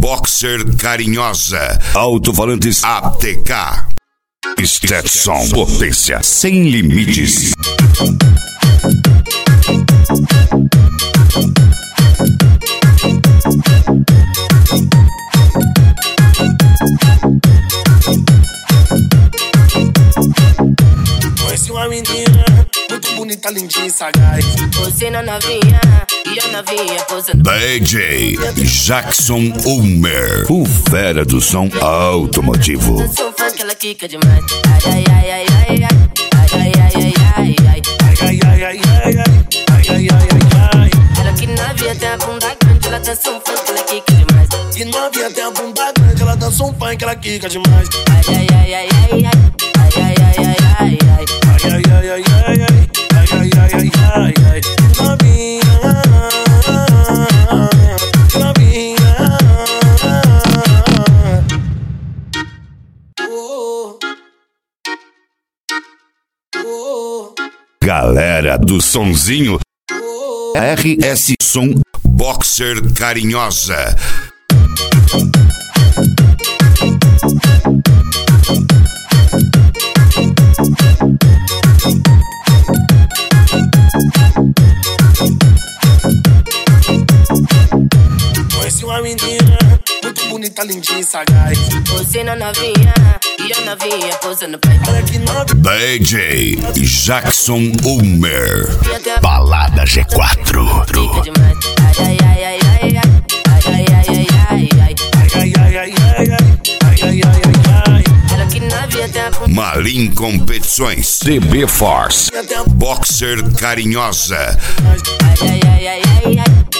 Boxer carinhosa. Alto-falantes ATK. Stetson. Potência sem limites. Conheci uma menina muito bonita, lindinha e sagaz. Você na novinha e eu novinha posando. DJ Jackson Ulmer. O fera do som automotivo. Sou fã que ela quica demais. Ai, ai, ai, ai, ai, ai, ai, ai, ai, ai. Ai, ai, ai, ai, ai, ai, ai, ai, ai, ai. Ela que novinha tem a bunda grande, ela dança um funk, ela quica demais. Que novinha tem a bunda grande, ela dança um funk, ela quica demais. Ai, ai, ai, ai, ai, ai, ai, ai, ai, ai, ai. Ai, ai, ai, ai, ai, ai, ai, ai, ai, ai, ai. Novinha, novinha. Oh, oh, Galera do sonzinho. RS Som. Boxer carinhosa. conheci uma menina muito bonita, lindinha e sagaz. Você na novinha e eu novinha posando pra Olha que novinha. DJ Jackson Ulmer. Balada G4. quica demais. Ai, ai, ai, ai, ai, ai, ai, ai, ai, ai. Ai, ai, ai, ai, ai, ai, ai, ai, ai, ai. Ela que novinha tem a bunda. Malim Competições. DB Force. Tem a Boxer carinhosa. Ai, ai, ai, ai, ai, ai.